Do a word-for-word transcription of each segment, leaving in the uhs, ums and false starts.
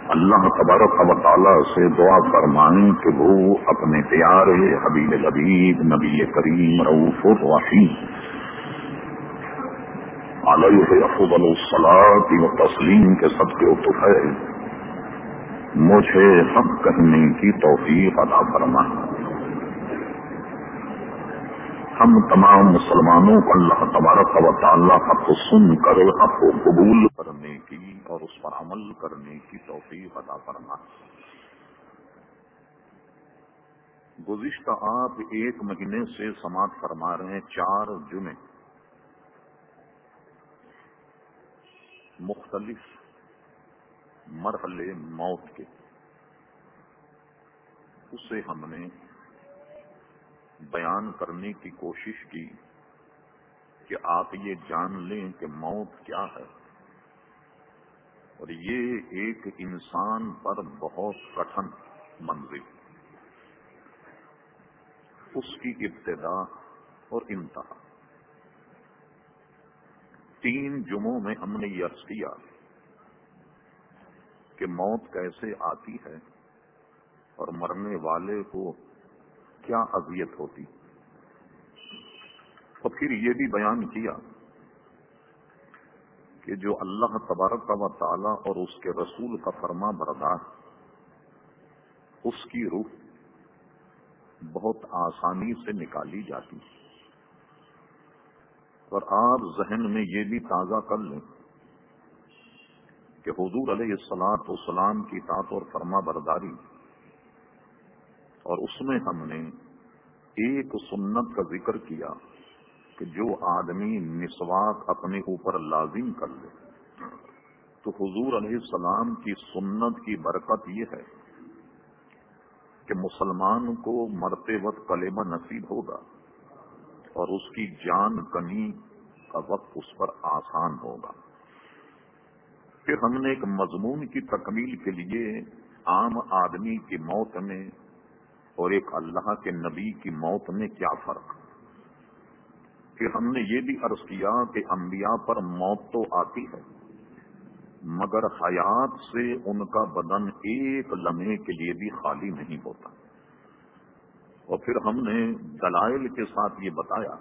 اللہ تبارک و تعالی سے دعا فرمائیں کہ وہ اپنے پیارے حبیب حبیب نبی کریم رؤوف الرحیم علیہ افضل الصلاۃ و تسلیم کے صدقے و طفیل مجھے حق کہنے کی توفیق عطا فرمائیں۔ ہم تمام مسلمانوں کو اللہ تبارک و تعالی حق سن کر حق کو قبول کرنے کی اور اس پر عمل کرنے کی توفیق عطا فرمائے۔ گزشتہ آپ ایک مہینے سے سماعت فرما رہے ہیں چار جمعے مختلف مرحلے موت کے، اسے ہم نے بیان کرنے کی کوشش کی کہ آپ یہ جان لیں کہ موت کیا ہے، اور یہ ایک انسان پر بہت کٹھن منزل، اس کی ابتدا اور انتہا۔ تین جمعوں میں ہم نے یہ عرض کیا کہ موت کیسے آتی ہے اور مرنے والے کو کیا اذیت ہوتی، اور پھر یہ بھی بیان کیا کہ جو اللہ تبارک و تعالی اور اس کے رسول کا فرما بردار، اس کی روح بہت آسانی سے نکالی جاتی، اور آپ ذہن میں یہ بھی تازہ کر لیں کہ حضور علیہ الصلاۃ والسلام کی اطاعت اور فرما برداری، اور اس میں ہم نے ایک سنت کا ذکر کیا کہ جو آدمی مسواک اپنے اوپر لازم کر لے تو حضور علیہ السلام کی سنت کی برکت یہ ہے کہ مسلمان کو مرتے وقت کلمہ نصیب ہوگا اور اس کی جان کنی کا وقت اس پر آسان ہوگا۔ پھر ہم نے ایک مضمون کی تکمیل کے لیے عام آدمی کی موت میں اور ایک اللہ کے نبی کی موت میں کیا فرق، پھر ہم نے یہ بھی عرض کیا کہ انبیاء پر موت تو آتی ہے مگر حیات سے ان کا بدن ایک لمحے کے لیے بھی خالی نہیں ہوتا، اور پھر ہم نے دلائل کے ساتھ یہ بتایا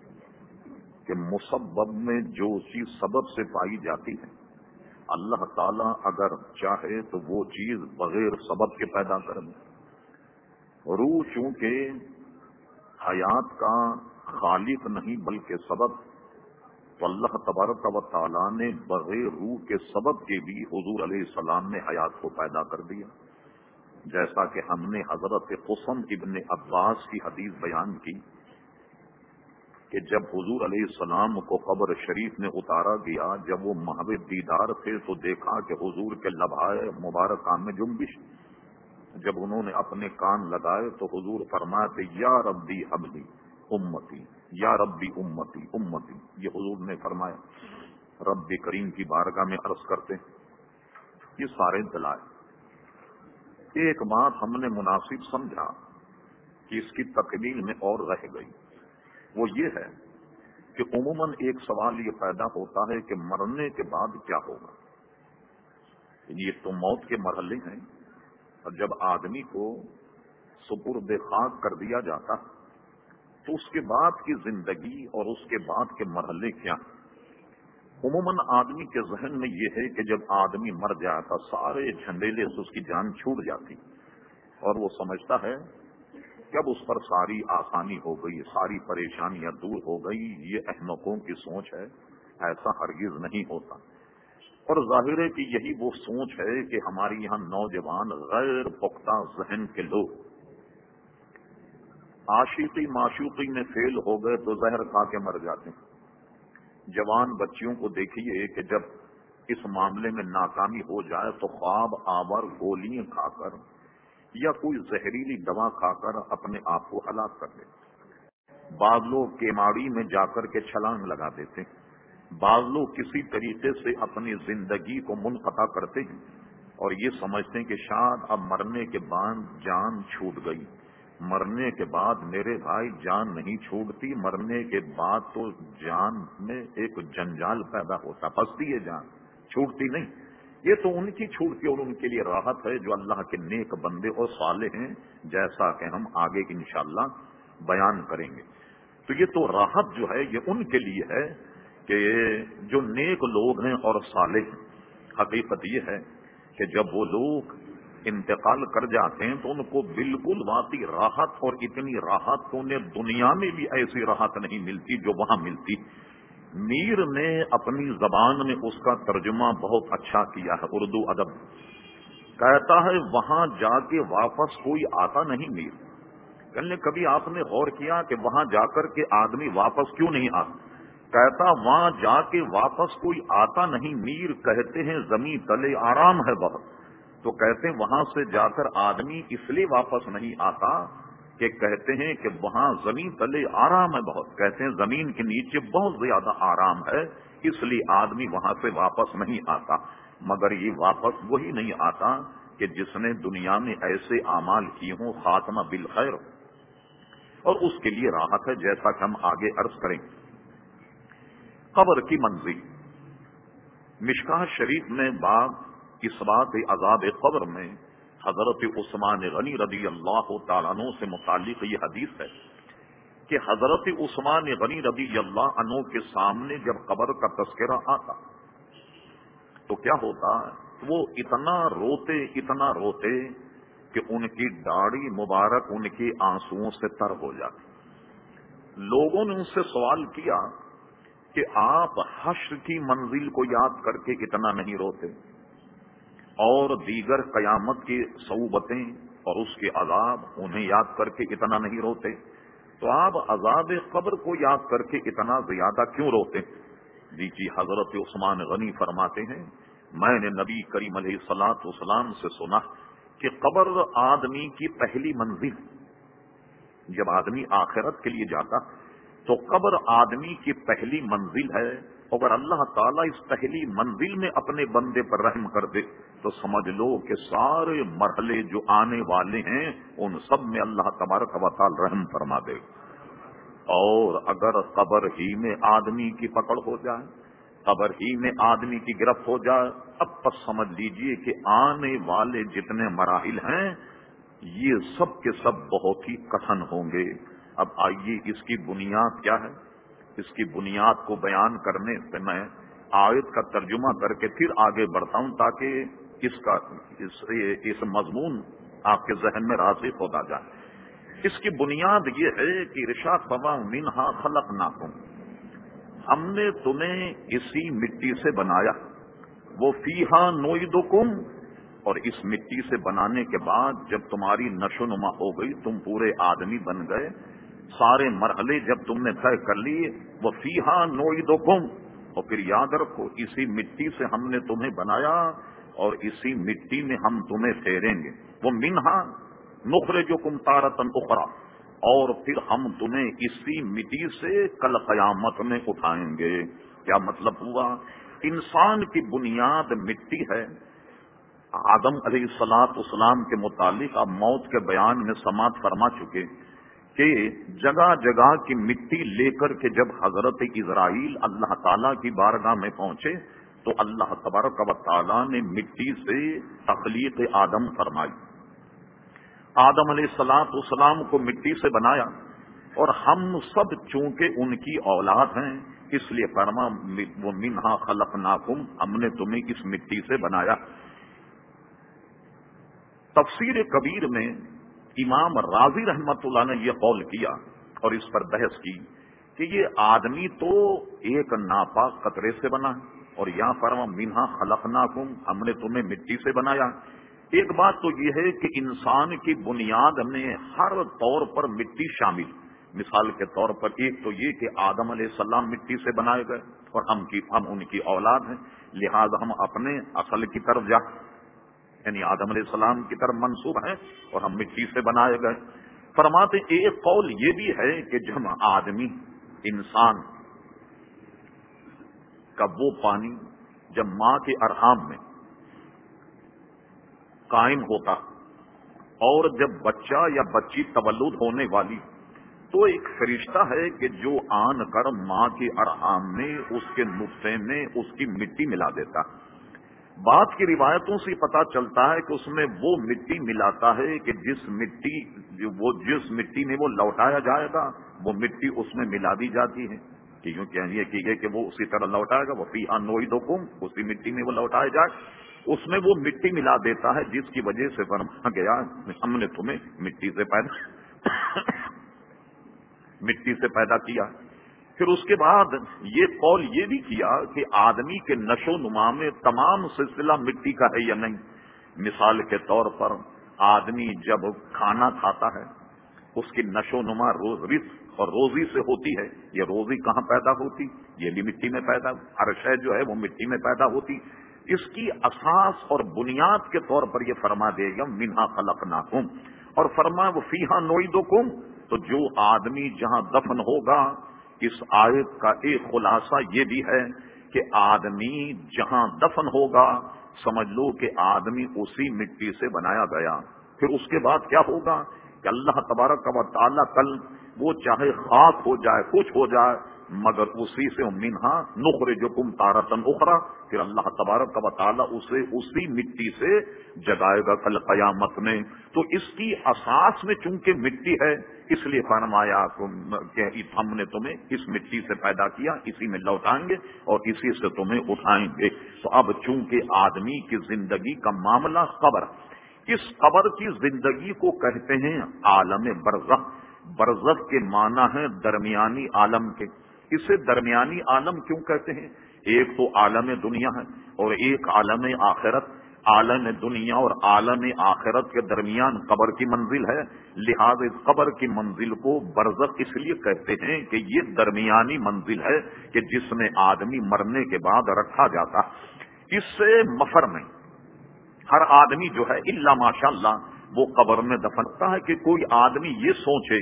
کہ مسبب میں جو چیز سبب سے پائی جاتی ہے، اللہ تعالی اگر چاہے تو وہ چیز بغیر سبب کے پیدا کر دے۔ روح چونکہ حیات کا خالق نہیں بلکہ سبب، تو اللہ تبارک و تعالیٰ نے بغیر روح کے سبب کے بھی حضور علیہ السلام نے حیات کو پیدا کر دیا، جیسا کہ ہم نے حضرت قسم ابن عباس کی حدیث بیان کی کہ جب حضور علیہ السلام کو قبر شریف میں اتارا گیا، جب وہ محو دیدار تھے تو دیکھا کہ حضور کے لبھائے مبارکہ میں جنبش، جب انہوں نے اپنے کان لگائے تو حضور فرماتے یا ربی حبلی امتی، یا ربی امتی امتی، یہ حضور نے فرمایا، رب کریم کی بارگاہ میں عرض کرتے۔ یہ سارے دلائل، ایک بات ہم نے مناسب سمجھا کہ اس کی تکمیل میں اور رہ گئی، وہ یہ ہے کہ عموماً ایک سوال یہ پیدا ہوتا ہے کہ مرنے کے بعد کیا ہوگا۔ یہ تو موت کے مرحلے ہیں، اور جب آدمی کو سپرد خاک کر دیا جاتا تو اس کے بعد کی زندگی اور اس کے بعد کے مرحلے کیا؟ عموماً آدمی کے ذہن میں یہ ہے کہ جب آدمی مر جاتا سارے جھنڈیلے سے اس کی جان چھوٹ جاتی، اور وہ سمجھتا ہے کہ اب اس پر ساری آسانی ہو گئی، ساری پریشانیاں دور ہو گئی۔ یہ احمقوں کی سوچ ہے، ایسا ہرگز نہیں ہوتا، اور ظاہر ہے کہ یہی وہ سوچ ہے کہ ہماری یہاں نوجوان غیر پختہ ذہن کے لوگ عاشقی معشوقی میں فیل ہو گئے تو زہر کھا کے مر جاتے ہیں۔ جوان بچیوں کو دیکھیے کہ جب اس معاملے میں ناکامی ہو جائے تو خواب آور گولیاں کھا کر یا کوئی زہریلی دوا کھا کر اپنے آپ کو ہلاک کر دیتے۔ بعض لوگ کیماڑی میں جا کر کے چھلانگ لگا دیتے ہیں، بعض لوگ کسی طریقے سے اپنی زندگی کو منقطع کرتے ہیں اور یہ سمجھتے ہیں کہ شاید اب مرنے کے بعد جان چھوٹ گئی۔ مرنے کے بعد میرے بھائی جان نہیں چھوٹتی، مرنے کے بعد تو جان میں ایک جنجال پیدا ہوتا، پھنستی ہے جان، چھوٹتی نہیں۔ یہ تو ان کی چھوٹ کی اور ان کے لیے راحت ہے جو اللہ کے نیک بندے اور صالح ہیں، جیسا کہ ہم آگے انشاءاللہ بیان کریں گے۔ تو یہ تو راحت جو ہے یہ ان کے لیے ہے کہ جو نیک لوگ ہیں اور صالح ہیں۔ حقیقت یہ ہے کہ جب وہ لوگ انتقال کر جاتے ہیں تو ان کو بالکل واقعی راحت، اور اتنی راحت تو انہیں دنیا میں بھی ایسی راحت نہیں ملتی جو وہاں ملتی۔ میر نے اپنی زبان میں اس کا ترجمہ بہت اچھا کیا ہے، اردو ادب کہتا ہے وہاں جا کے واپس کوئی آتا نہیں میر۔ کہنے کبھی آپ نے غور کیا کہ وہاں جا کر کے آدمی واپس کیوں نہیں آتا؟ کہتا وہاں جا کے واپس کوئی آتا نہیں میر، کہتے ہیں زمین تلے آرام ہے بہت۔ تو کہتے ہیں وہاں سے جا کر آدمی اس لیے واپس نہیں آتا کہ کہتے ہیں کہ وہاں زمین تلے آرام ہے بہت، کہتے ہیں زمین کے نیچے بہت زیادہ آرام ہے، اس لیے آدمی وہاں سے واپس نہیں آتا۔ مگر یہ واپس وہی نہیں آتا کہ جس نے دنیا میں ایسے اعمال کیے ہوں، خاتمہ بالخیر، اور اس کے لیے راحت ہے، جیسا کہ ہم آگے عرض کریں۔ قبر کی منزل، مشکاہ شریف میں باب اثبات عذاب قبر میں حضرت عثمان غنی رضی اللہ تعالیٰ عنہ سے متعلق یہ حدیث ہے کہ حضرت عثمان غنی رضی اللہ عنہ کے سامنے جب قبر کا تذکرہ آتا تو کیا ہوتا، وہ اتنا روتے اتنا روتے کہ ان کی داڑھی مبارک ان کے آنسوؤں سے تر ہو جاتی۔ لوگوں نے ان سے سوال کیا کہ آپ حشر کی منزل کو یاد کر کے اتنا نہیں روتے، اور دیگر قیامت کی صعوبتیں اور اس کے عذاب انہیں یاد کر کے اتنا نہیں روتے، تو آپ عذاب قبر کو یاد کر کے اتنا زیادہ کیوں روتے؟ جی جی حضرت عثمان غنی فرماتے ہیں میں نے نبی کریم علیہ الصلوۃ والسلام سے سنا کہ قبر آدمی کی پہلی منزل، جب آدمی آخرت کے لیے جاتا تو قبر آدمی کی پہلی منزل ہے۔ اگر اللہ تعالیٰ اس پہلی منزل میں اپنے بندے پر رحم کر دے تو سمجھ لو کہ سارے مرحلے جو آنے والے ہیں ان سب میں اللہ تبارک و تعالی رحم فرما دے۔ اور اگر قبر ہی میں آدمی کی پکڑ ہو جائے، قبر ہی میں آدمی کی گرفت ہو جائے، اب بس سمجھ لیجئے کہ آنے والے جتنے مراحل ہیں یہ سب کے سب بہت ہی کٹھن ہوں گے۔ اب آئیے اس کی بنیاد کیا ہے، اس کی بنیاد کو بیان کرنے سے میں آیت کا ترجمہ کر کے پھر آگے بڑھتا ہوں تاکہ اس کا اس, اس مضمون آپ کے ذہن میں راسخ ہوتا جائے۔ اس کی بنیاد یہ ہے کہ ارشاد فرمایا منہا خلقناکم، ہم نے تمہیں اسی مٹی سے بنایا، وہ فیہا نعیدکم، اور اس مٹی سے بنانے کے بعد جب تمہاری نشو نما ہو گئی، تم پورے آدمی بن گئے، سارے مرحلے جب تم نے طے کر لیے، وہ فیہا نعیدکم، اور پھر یاد رکھو اسی مٹی سے ہم نے تمہیں بنایا اور اسی مٹی میں ہم تمہیں پھیریں گے، وہ منہا نخرجکم تارۃ اخری، اور پھر ہم تمہیں اسی مٹی سے کل قیامت میں اٹھائیں گے۔ کیا مطلب ہوا؟ انسان کی بنیاد مٹی ہے۔ آدم علیہ الصلوۃ والسلام کے متعلق آپ موت کے بیان میں سماعت فرما چکے کہ جگہ جگہ کی مٹی لے کر کے جب حضرت اسرائیل اللہ تعالیٰ کی بارگاہ میں پہنچے تو اللہ تبارک و تعالیٰ نے مٹی سے تخلیق آدم فرمائی۔ آدم علیہ الصلوۃ والسلام کو مٹی سے بنایا، اور ہم سب چونکہ ان کی اولاد ہیں اس لیے فرما وہ منہا خلقناکم، ہم نے تمہیں اس مٹی سے بنایا۔ تفسیر کبیر میں امام راضی رحمت اللہ نے یہ قول کیا اور اس پر بحث کی کہ یہ آدمی تو ایک ناپاک قطرے سے بنا ہے، اور یہاں فرما منہا خلقناکم، ہم نے تمہیں مٹی سے بنایا۔ ایک بات تو یہ ہے کہ انسان کی بنیاد میں ہر طور پر مٹی شامل، مثال کے طور پر ایک تو یہ کہ آدم علیہ السلام مٹی سے بنائے گئے اور ہم کی ہم ان کی اولاد ہیں، لہذا ہم اپنے اصل کی طرف جا یعنی آدم علیہ السلام کی طرف منسوب ہیں اور ہم مٹی سے بنائے گئے۔ فرماتے ایک قول یہ بھی ہے کہ جب آدمی انسان کا وہ پانی جب ماں کے ارحام میں قائم ہوتا اور جب بچہ یا بچی تولد ہونے والی تو ایک فرشتہ ہے کہ جو آن کر ماں کے ارحام میں اس کے نطفے میں اس کی مٹی ملا دیتا، بعض کی روایتوں سے پتہ چلتا ہے کہ اس میں وہ مٹی ملاتا ہے کہ جس مٹی وہ جس مٹی میں وہ لوٹایا جائے گا وہ مٹی اس میں ملا دی جاتی ہے، کہ یوں کہیے کہ کہ وہ اسی طرح لوٹائے گا، وہ فیہا نعیدکم، اسی مٹی میں وہ لوٹایا جائے، اس میں وہ مٹی ملا دیتا ہے جس کی وجہ سے فرمایا گیا ہم نے تمہیں مٹی سے پیدا مٹی سے پیدا کیا۔ پھر اس کے بعد یہ قول یہ بھی کیا کہ آدمی کے نشو نما میں تمام سلسلہ مٹی کا ہے یا نہیں۔ مثال کے طور پر آدمی جب کھانا کھاتا ہے اس کی نشو نما روز رزق اور روزی سے ہوتی ہے، یہ روزی کہاں پیدا ہوتی؟ یہ بھی مٹی میں پیدا، ہر شے جو ہے وہ مٹی میں پیدا ہوتی۔ اس کی اساس اور بنیاد کے طور پر یہ فرما دے گا منہا خلقناکم، اور فرما وہ فیہا نعیدکم، تو جو آدمی جہاں دفن ہوگا، اس آیت کا ایک خلاصہ یہ بھی ہے کہ آدمی جہاں دفن ہوگا سمجھ لو کہ آدمی اسی مٹی سے بنایا گیا۔ پھر اس کے بعد کیا ہوگا کہ اللہ تبارک و تعالیٰ کل وہ چاہے خاک ہو جائے کچھ ہو جائے مگر اسی سے منہا نخرجکم تارۃ اخری، پھر اللہ تبارک و تعالیٰ اسے اسی مٹی سے جگائے گا کل قیامت میں۔ تو اس کی اساس میں چونکہ مٹی ہے اس لیے فرمایا کہ ہم نے تمہیں اس مٹی سے پیدا کیا، اسی میں لوٹائیں گے اور اسی سے تمہیں اٹھائیں گے۔ تو اب چونکہ آدمی کی زندگی کا معاملہ قبر، اس قبر کی زندگی کو کہتے ہیں عالم برزخ۔ برزخ کے معنی ہے درمیانی عالم کے۔ اسے درمیانی عالم کیوں کہتے ہیں؟ ایک تو عالم دنیا ہے اور ایک عالم آخرت۔ عالم دنیا اور عالم آخرت کے درمیان قبر کی منزل ہے، لہذا اس قبر کی منزل کو برزخ اس لیے کہتے ہیں کہ یہ درمیانی منزل ہے کہ جس میں آدمی مرنے کے بعد رکھا جاتا۔ اس سے مفر نہیں، ہر آدمی جو ہے الا ماشاء اللہ وہ قبر میں دفنتا ہے کہ کوئی آدمی یہ سوچے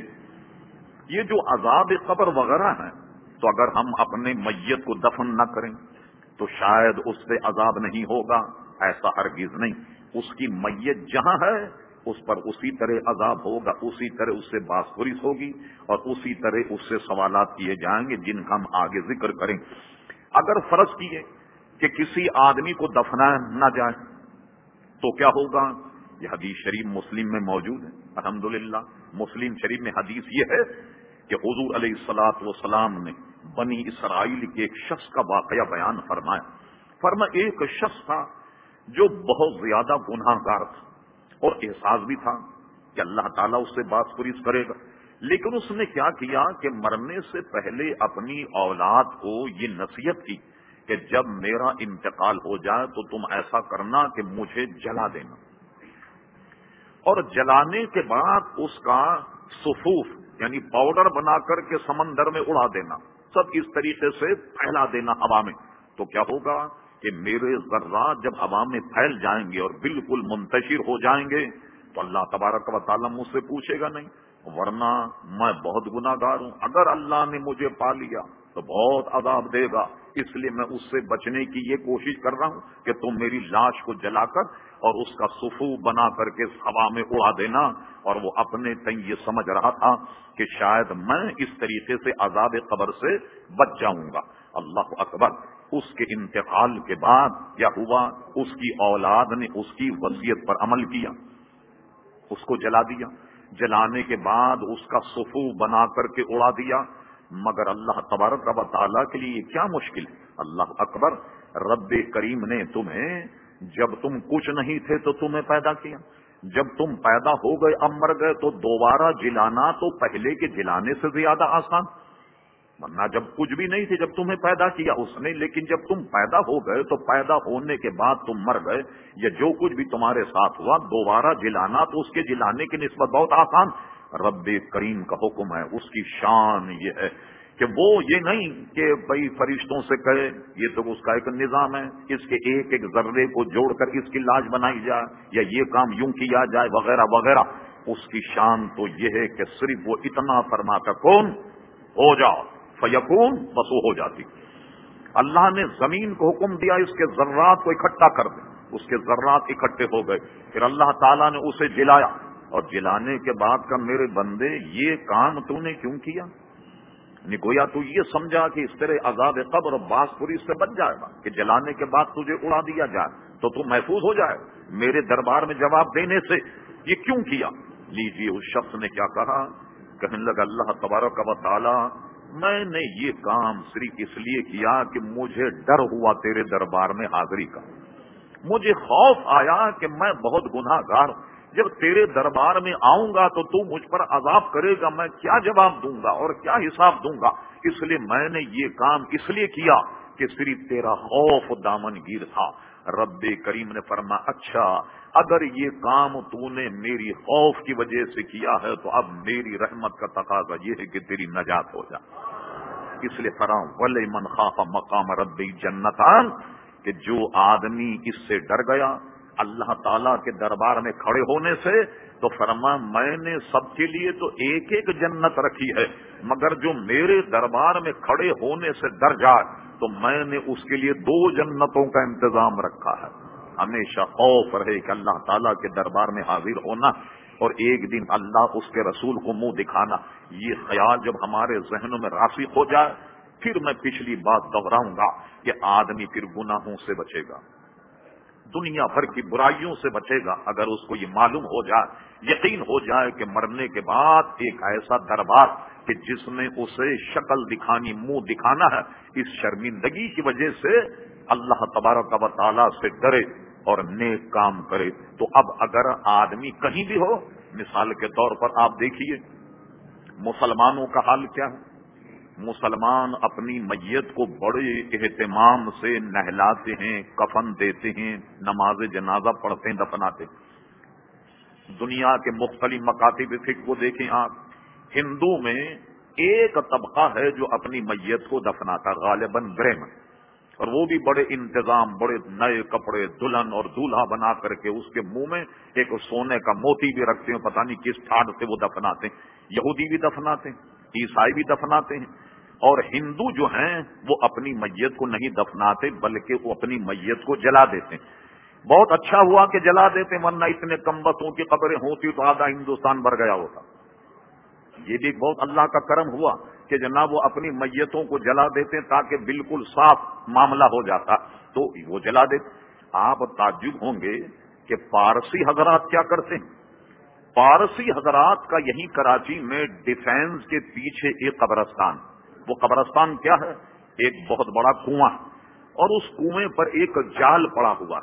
یہ جو عذاب قبر وغیرہ ہیں تو اگر ہم اپنے میت کو دفن نہ کریں تو شاید اس سے عذاب نہیں ہوگا، ایسا ہرگز نہیں۔ اس کی میت جہاں ہے اس پر اسی طرح عذاب ہوگا، اسی طرح اس سے باسپرس ہوگی اور اسی طرح اس سے سوالات کیے جائیں گے جن کا ہم آگے ذکر کریں۔ اگر فرض کیے کہ کسی آدمی کو دفنایا نہ جائے تو کیا ہوگا؟ یہ حدیث شریف مسلم میں موجود ہے، الحمدللہ۔ مسلم شریف میں حدیث یہ ہے کہ حضور علیہ الصلوۃ والسلام نے بنی اسرائیل کے ایک شخص کا واقعہ بیان فرمایا۔ فرمایا ایک شخص تھا جو بہت زیادہ گناہ گار تھا اور احساس بھی تھا کہ اللہ تعالیٰ اس سے باسپرس کرے گا، لیکن اس نے کیا کیا کہ مرنے سے پہلے اپنی اولاد کو یہ نصیحت کی کہ جب میرا انتقال ہو جائے تو تم ایسا کرنا کہ مجھے جلا دینا، اور جلانے کے بعد اس کا صفوف یعنی پاؤڈر بنا کر کے سمندر میں اڑا دینا، سب اس طریقے سے پھیلا دینا ہوا میں۔ تو کیا ہوگا کہ میرے ذرات جب ہوا میں پھیل جائیں گے اور بالکل منتشر ہو جائیں گے تو اللہ تبارک و تعالیٰ مجھ سے پوچھے گا نہیں، ورنہ میں بہت گناہ گار ہوں، اگر اللہ نے مجھے پا لیا تو بہت عذاب دے گا، اس لیے میں اس سے بچنے کی یہ کوشش کر رہا ہوں کہ تم میری لاش کو جلا کر اور اس کا صفو بنا کر کے ہوا میں اڑا دینا۔ اور وہ اپنے تئیں یہ سمجھ رہا تھا کہ شاید میں اس طریقے سے عذاب قبر سے بچ جاؤں گا۔ اللہ اکبر۔ اس کے انتقال کے بعد کیا ہوا؟ اس کی اولاد نے اس کی وصیت پر عمل کیا، اس کو جلا دیا۔ جلانے کے بعد اس کا صفو بنا کر کے اڑا دیا، مگر اللہ تبارک و تعالیٰ کے لیے کیا مشکل ہے؟ اللہ اکبر۔ رب کریم نے تمہیں جب تم کچھ نہیں تھے تو تمہیں پیدا کیا، جب تم پیدا ہو گئے اب مر گئے تو دوبارہ جلانا تو پہلے کے جلانے سے زیادہ آسان، ورنہ جب کچھ بھی نہیں تھے جب تمہیں پیدا کیا اس نے، لیکن جب تم پیدا ہو گئے تو پیدا ہونے کے بعد تم مر گئے، یا جو کچھ بھی تمہارے ساتھ ہوا دوبارہ جلانا تو اس کے جلانے کی نسبت بہت آسان۔ رب کریم کا حکم ہے، اس کی شان یہ ہے کہ وہ یہ نہیں کہ بھائی فرشتوں سے کہے، یہ تو اس کا ایک نظام ہے، اس کے ایک ایک ذرے کو جوڑ کر اس کی لاش بنائی جائے یا یہ کام یوں کیا جائے وغیرہ وغیرہ۔ اس کی شان تو یہ ہے کہ صرف وہ اتنا فرماتا کون ہو جاؤ فیکون، بس وہ ہو جاتی۔ اللہ نے زمین کو حکم دیا اس کے ذرات کو اکٹھا کر دے، اس کے ذرات اکٹھے ہو گئے، پھر اللہ تعالیٰ نے اسے جلایا، اور جلانے کے بعد کا میرے بندے یہ کام تو نے کیوں کیا؟ گویا تو یہ سمجھا کہ اس طرح عذاب قبر اور باس پوری سے بچ جائے گا کہ جلانے کے بعد تجھے اڑا دیا جائے تو تو محفوظ ہو جائے. میرے دربار میں جواب دینے سے یہ کیوں کیا؟ لیجیے اس شخص نے کیا کہا، کہنے لگا اللہ تبارک و تعالی میں نے یہ کام صرف اس لیے کیا کہ مجھے ڈر ہوا تیرے دربار میں حاضری کا، مجھے خوف آیا کہ میں بہت گناہ گار ہوں، جب تیرے دربار میں آؤں گا تو تو مجھ پر عذاب کرے گا، میں کیا جواب دوں گا اور کیا حساب دوں گا، اس لیے میں نے یہ کام اس لیے کیا کہ صرف تیرا خوف دامن گیر تھا. رب کریم نے فرمایا اچھا اگر یہ کام تو نے میری خوف کی وجہ سے کیا ہے تو اب میری رحمت کا تقاضا یہ ہے کہ تیری نجات ہو جائے. اس لیے فرمایا وَلِمَنْ خَافَ مَقَامَ رَبِّهِ جَنَّتَانِ کہ جو آدمی اس سے ڈر گیا اللہ تعالیٰ کے دربار میں کھڑے ہونے سے تو فرمایا میں نے سب کے لیے تو ایک ایک جنت رکھی ہے، مگر جو میرے دربار میں کھڑے ہونے سے ڈر جائے تو میں نے اس کے لیے دو جنتوں کا انتظام رکھا ہے. ہمیشہ خوف رہے کہ اللہ تعالیٰ کے دربار میں حاضر ہونا اور ایک دن اللہ اس کے رسول کو منہ دکھانا. یہ خیال جب ہمارے ذہنوں میں راسخ ہو جائے پھر میں پچھلی بات دہراؤں گا کہ آدمی پھر گناہوں سے بچے گا، دنیا بھر کی برائیوں سے بچے گا اگر اس کو یہ معلوم ہو جائے، یقین ہو جائے کہ مرنے کے بعد ایک ایسا دربار کہ جس میں اسے شکل دکھانی، منہ دکھانا ہے. اس شرمندگی کی وجہ سے اللہ تبارک و تعالیٰ سے ڈرے اور نیک کام کرے. تو اب اگر آدمی کہیں بھی ہو، مثال کے طور پر آپ دیکھیے مسلمانوں کا حال کیا ہے. مسلمان اپنی میت کو بڑے اہتمام سے نہلاتے ہیں، کفن دیتے ہیں، نماز جنازہ پڑھتے ہیں، دفناتے ہیں. دنیا کے مختلف مکاتب فقہ کو دیکھیں آپ، ہندو میں ایک طبقہ ہے جو اپنی میت کو دفناتا غالباً برہمن، اور وہ بھی بڑے انتظام، بڑے نئے کپڑے دلہن اور دولہا بنا کر کے اس کے منہ میں ایک سونے کا موتی بھی رکھتے ہیں، پتہ نہیں کس ٹھاٹ سے وہ دفناتے ہیں. یہودی بھی دفناتے ہیں، عیسائی بھی دفناتے ہیں، اور ہندو جو ہیں وہ اپنی میت کو نہیں دفناتے بلکہ وہ اپنی میت کو جلا دیتے ہیں. بہت اچھا ہوا کہ جلا دیتے، ورنہ اتنے کمبختوں کی قبریں ہوتی تو آدھا ہندوستان بھر گیا ہوتا. یہ بھی بہت اللہ کا کرم ہوا کہ جناب وہ اپنی میتوں کو جلا دیتے تاکہ بالکل صاف معاملہ ہو جاتا تو وہ جلا دیتے. آپ تعجب ہوں گے کہ پارسی حضرات کیا کرتے ہیں. پارسی حضرات کا یہیں کراچی میں ڈیفینس کے پیچھے ایک قبرستان، وہ قبرستان کیا ہے، ایک بہت بڑا کنواں، اور اس کنویں پر ایک جال پڑا ہوا،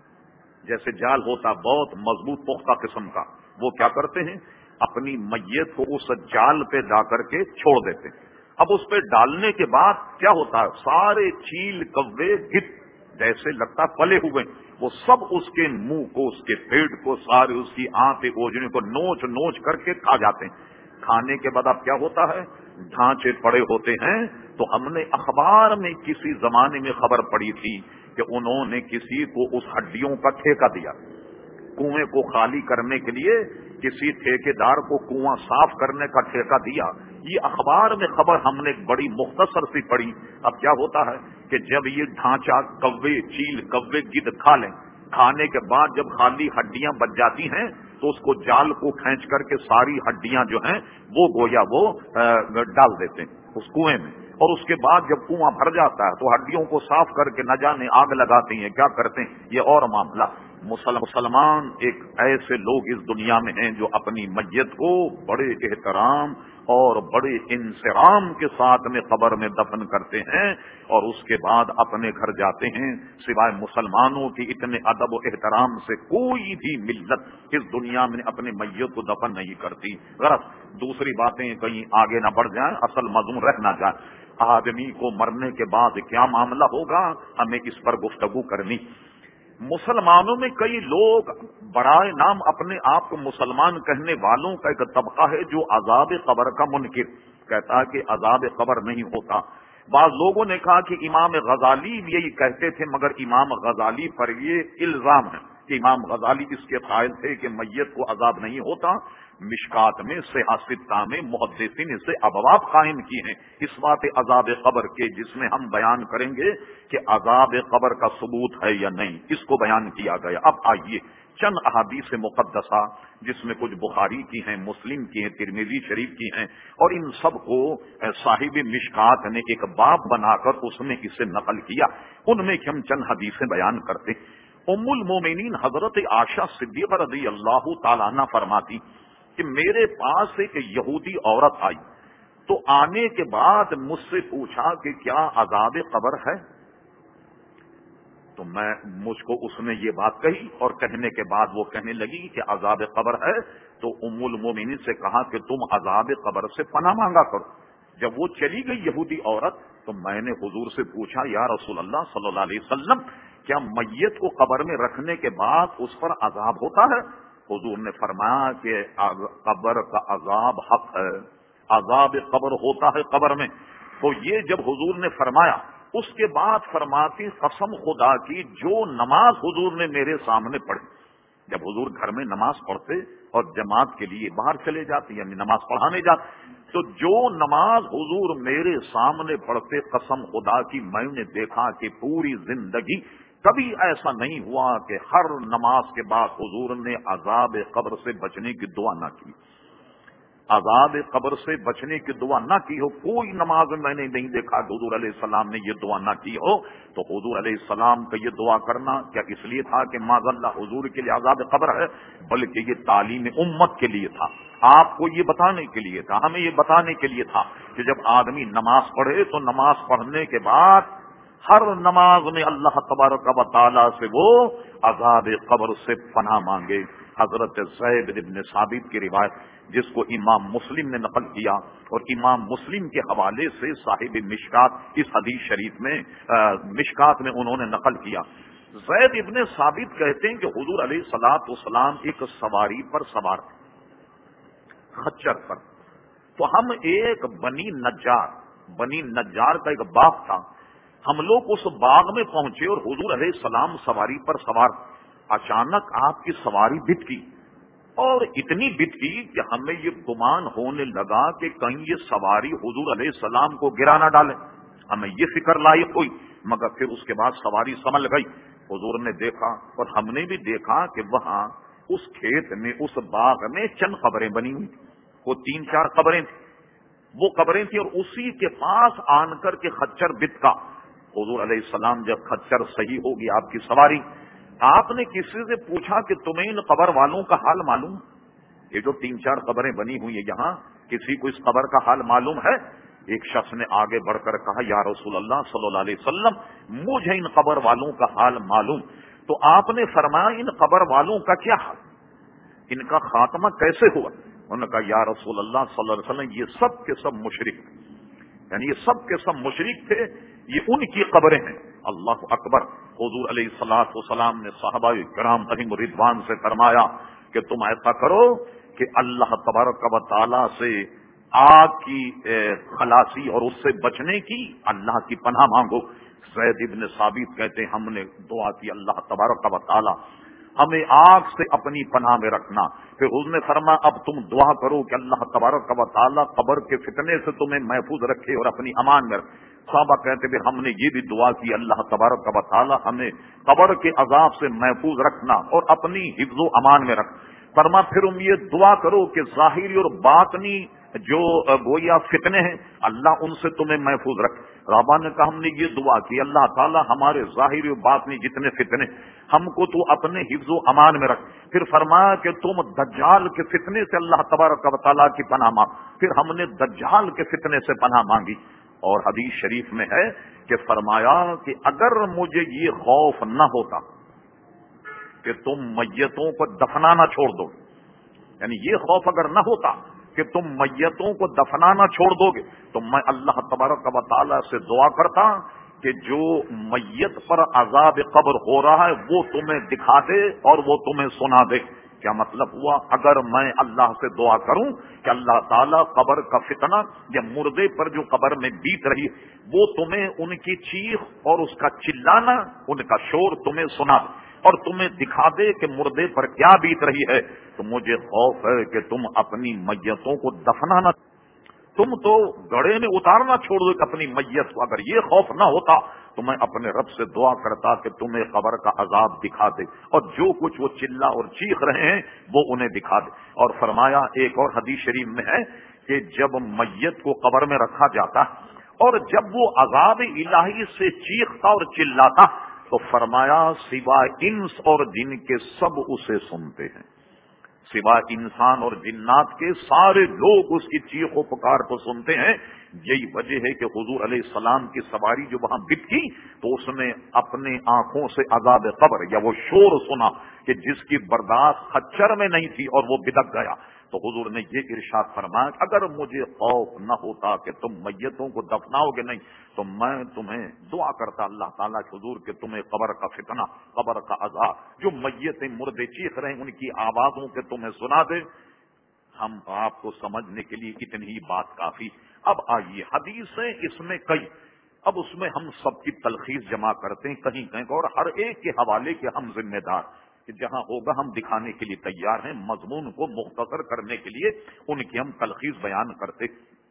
جیسے جال ہوتا بہت مضبوط پختہ قسم کا. وہ کیا کرتے ہیں اپنی میت کو اس جال پہ جا کر کے چھوڑ دیتے ہیں. اب اس پہ ڈالنے کے بعد کیا ہوتا ہے، سارے چیل کوے گت جیسے لگتا پلے ہوئے وہ سب اس کے منہ کو، اس کے پیٹ کو، سارے اس کی آنتیں اوجنے کو نوچ نوچ کر کے کھا جاتے ہیں. کھانے کے بعد اب کیا ہوتا ہے، ڈھانچے پڑے ہوتے ہیں. تو ہم نے اخبار میں کسی زمانے میں خبر پڑی تھی کہ انہوں نے کسی کو اس ہڈیوں کا ٹھیکہ دیا، کنویں کو خالی کرنے کے لیے کسی ٹھیکیدار کو کنواں صاف کرنے کا ٹھیکہ دیا. یہ اخبار میں خبر ہم نے بڑی مختصر سی پڑھی. اب کیا ہوتا ہے کہ جب یہ ڈھانچہ کوے چیل کوے گد کھا لیں، کھانے کے بعد جب خالی ہڈیاں بچ جاتی ہیں تو اس کو جال کو کھینچ کر کے ساری ہڈیاں جو ہیں وہ گویا وہ ڈال دیتے ہیں اس کنویں میں، اور اس کے بعد جب کنواں بھر جاتا ہے تو ہڈیوں کو صاف کر کے نہ جانے آگ لگاتے ہیں، کیا کرتے ہیں، یہ اور معاملہ. مسلمان ایک ایسے لوگ اس دنیا میں ہیں جو اپنی میت کو بڑے احترام اور بڑے انصرام کے ساتھ میں قبر میں دفن کرتے ہیں اور اس کے بعد اپنے گھر جاتے ہیں. سوائے مسلمانوں کی اتنے ادب و احترام سے کوئی بھی ملت اس دنیا میں اپنے میت کو دفن نہیں کرتی. غرض دوسری باتیں کہیں آگے نہ بڑھ جائیں، اصل مضمون رہ نہ جائے. آدمی کو مرنے کے بعد کیا معاملہ ہوگا، ہمیں اس پر گفتگو کرنی. مسلمانوں میں کئی لوگ برائے نام اپنے آپ کو مسلمان کہنے والوں کا ایک طبقہ ہے جو عذاب قبر کا منکر کہتا ہے کہ عذاب قبر نہیں ہوتا. بعض لوگوں نے کہا کہ امام غزالی بھی یہی کہتے تھے، مگر امام غزالی پر یہ الزام ہے کہ امام غزالی اس کے قائل تھے کہ میت کو عذاب نہیں ہوتا، مشکات میں سیاستہ میں محدثین سے ابواب قائم کی ہیں اس بات عذاب قبر کے، جس میں ہم بیان کریں گے کہ عذاب قبر کا ثبوت ہے یا نہیں، اس کو بیان کیا گیا۔ اب آئیے چند احادیث مقدسہ جس میں کچھ بخاری کی ہیں، مسلم کی ہیں، ترمذی شریف کی ہیں، اور ان سب کو صاحب مشکات نے ایک باب بنا کر اس میں اسے نقل کیا، ان میں ہم چند حدیثیں بیان کرتے۔ ام المومنین حضرت عائشہ صدیقہ رضی اللہ تعالیٰ عنہ فرماتی کہ میرے پاس ایک یہودی عورت آئی تو آنے کے بعد مجھ سے پوچھا کہ کیا عذاب قبر ہے؟ تو میں مجھ کو اس نے یہ بات کہی، اور کہنے کے بعد وہ کہنے لگی کہ عذاب قبر ہے، تو ام المومنین سے کہا کہ تم عذاب قبر سے پناہ مانگا کرو۔ جب وہ چلی گئی یہودی عورت تو میں نے حضور سے پوچھا یا رسول اللہ صلی اللہ علیہ وسلم کیا میت کو قبر میں رکھنے کے بعد اس پر عذاب ہوتا ہے؟ حضور نے فرمایا کہ قبر کا عذاب حق ہے، عذاب قبر ہوتا ہے قبر میں۔ تو یہ جب حضور نے فرمایا، اس کے بعد فرماتی قسم خدا کی جو نماز حضور نے میرے سامنے پڑھی، جب حضور گھر میں نماز پڑھتے اور جماعت کے لیے باہر چلے جاتے یعنی نماز پڑھانے جاتے، تو جو نماز حضور میرے سامنے پڑھتے قسم خدا کی میں نے دیکھا کہ پوری زندگی کبھی ایسا نہیں ہوا کہ ہر نماز کے بعد حضور نے عذاب قبر سے بچنے کی دعا نہ کی، عذاب قبر سے بچنے کی دعا نہ کی ہو۔ کوئی نماز میں نے نہیں دیکھا کہ حضور علیہ السلام نے یہ دعا نہ کی ہو۔ تو حضور علیہ السلام کا یہ دعا کرنا کیا اس لیے تھا کہ معاذ اللہ حضور کے لیے عذاب قبر ہے، بلکہ یہ تعلیم امت کے لیے تھا، آپ کو یہ بتانے کے لیے تھا، ہمیں یہ بتانے کے لیے تھا کہ جب آدمی نماز پڑھے تو نماز پڑھنے کے بعد ہر نماز میں اللہ تبارک و تعالیٰ سے وہ عذاب قبر سے پناہ مانگے۔ حضرت زید بن ثابت کی روایت جس کو امام مسلم نے نقل کیا، اور امام مسلم کے حوالے سے صاحب مشکات اس حدیث شریف میں مشکات میں انہوں نے نقل کیا، زید ابن ثابت کہتے ہیں کہ حضور علیہ الصلوۃ والسلام ایک سواری پر سوار تھے، خچر پر، تو ہم ایک بنی نجار بنی نجار کا ایک باغ تھا، ہم لوگ اس باغ میں پہنچے اور حضور علیہ السلام سواری پر سوار، اچانک آپ کی سواری بت کی، اور اتنی بت کی کہ ہمیں یہ گمان ہونے لگا کہ کہیں یہ سواری حضور علیہ السلام کو گرا نہ ڈالے، ہمیں یہ فکر لائق ہوئی، مگر پھر اس کے بعد سواری سنبھل گئی۔ حضور نے دیکھا اور ہم نے بھی دیکھا کہ وہاں اس کھیت میں اس باغ میں چند قبریں بنی ہوئی، وہ تین چار قبریں تھیں، وہ قبریں تھیں، اور اسی کے پاس آن کر کے خچر بت کا۔ حضور علیہ السلام جب خچر صحیح ہوگی آپ کی سواری، آپ نے کسی سے پوچھا کہ تمہیں ان قبر والوں کا حال معلوم؟ یہ جو تین چار قبریں بنی ہوئی ہیں یہاں، کسی کو اس قبر کا حال معلوم ہے؟ ایک شخص نے آگے بڑھ کر کہا یا رسول اللہ صلی اللہ علیہ وسلم مجھے ان قبر والوں کا حال معلوم۔ تو آپ نے فرمایا ان قبر والوں کا کیا حال، ان کا خاتمہ کیسے ہوا؟ انہوں نے کہا یا رسول اللہ صلی اللہ علیہ وسلم یہ سب کے سب مشرک، یعنی یہ سب کے سب مشرک تھے، یہ ان کی قبریں ہیں۔ اللہ اکبر۔ حضور علیہ الصلوۃ والسلام نے صحابہ کرام علیہم رضوان سے فرمایا کہ تم ایسا کرو کہ اللہ تبارک و تعالیٰ سے آگ کی خلاصی اور اس سے بچنے کی اللہ کی پناہ مانگو۔ زید ابن ثابت کہتے ہیں ہم نے دعا کی اللہ تبارک و تعالیٰ ہمیں آگ سے اپنی پناہ میں رکھنا۔ پھر حضور نے فرمایا اب تم دعا کرو کہ اللہ تبارک و تعالیٰ قبر کے فتنے سے تمہیں محفوظ رکھے اور اپنی امان میں رکھے۔ صحابہ کہتے پھر ہم نے یہ بھی دعا کی اللہ تبارک و تعالیٰ ہمیں قبر کے عذاب سے محفوظ رکھنا اور اپنی حفظ و امان میں رکھ۔ فرما پھر ہم یہ دعا کرو کہ ظاہری اور باطنی جو گویا فتنے ہیں اللہ ان سے تمہیں محفوظ رکھ۔ رابعہ نے کہا ہم نے یہ دعا کی اللہ تعالیٰ ہمارے ظاہری و باطنی جتنے فتنے ہم کو تو اپنے حفظ و امان میں رکھ۔ پھر فرمایا کہ تم دجال کے فتنے سے اللہ تبارک و تعالیٰ کی پناہ مانگ۔ پھر ہم نے دجال کے فتنے سے پناہ مانگی۔ اور حدیث شریف میں ہے کہ فرمایا کہ اگر مجھے یہ خوف نہ ہوتا کہ تم میتوں کو دفنانا چھوڑ دو، یعنی یہ خوف اگر نہ ہوتا کہ تم میتوں کو دفنانا چھوڑ دو گے، تو میں اللہ تبارک و تعالیٰ سے دعا کرتا کہ جو میت پر عذاب قبر ہو رہا ہے وہ تمہیں دکھا دے اور وہ تمہیں سنا دے۔ کیا مطلب ہوا؟ اگر میں اللہ سے دعا کروں کہ اللہ تعالیٰ قبر کا فتنہ یا مردے پر جو قبر میں بیت رہی وہ تمہیں ان کی چیخ اور اس کا چلانا، ان کا شور تمہیں سنا دے، اور تمہیں دکھا دے کہ مردے پر کیا بیت رہی ہے، تو مجھے خوف ہے کہ تم اپنی میتوں کو دفنانا، تم تو گڑھے میں اتارنا چھوڑ دو اپنی میت کو۔ اگر یہ خوف نہ ہوتا تو میں اپنے رب سے دعا کرتا کہ تمہیں قبر کا عذاب دکھا دے، اور جو کچھ وہ چلا اور چیخ رہے ہیں وہ انہیں دکھا دے۔ اور فرمایا ایک اور حدیث شریف میں ہے کہ جب میت کو قبر میں رکھا جاتا اور جب وہ عذاب الہی سے چیختا اور چلاتا تو فرمایا سوائے انس اور جن کے سب اسے سنتے ہیں، سوا انسان اور جنات کے سارے لوگ اس کی چیخ و پکار کو سنتے ہیں۔ یہی وجہ ہے کہ حضور علیہ السلام کی سواری جو وہاں بکی تو اس نے اپنے آنکھوں سے عذاب قبر یا وہ شور سنا کہ جس کی برداشت خچر میں نہیں تھی اور وہ بدک گیا۔ تو حضور نے یہ ارشاد فرمایا کہ اگر مجھے خوف نہ ہوتا کہ تم میتوں کو دفناؤ گے نہیں تو میں تمہیں دعا کرتا اللہ تعالیٰ کے حضور کہ تمہیں قبر کا فتنہ، قبر کا عذاب، جو میتیں مردے چیخ رہے ہیں ان کی آوازوں کے تمہیں سنا دے۔ ہم آپ کو سمجھنے کے لیے اتنی ہی بات کافی۔ اب آئیے حدیثیں اس میں کئی، اب اس میں ہم سب کی تلخیص جمع کرتے ہیں کہیں کہیں اور ہر ایک کے حوالے کے ہم ذمہ دار کہ جہاں ہوگا ہم دکھانے کے لیے تیار ہیں، مضمون کو مختصر کرنے کے لیے ان کی ہم تلخیص بیان کرتے۔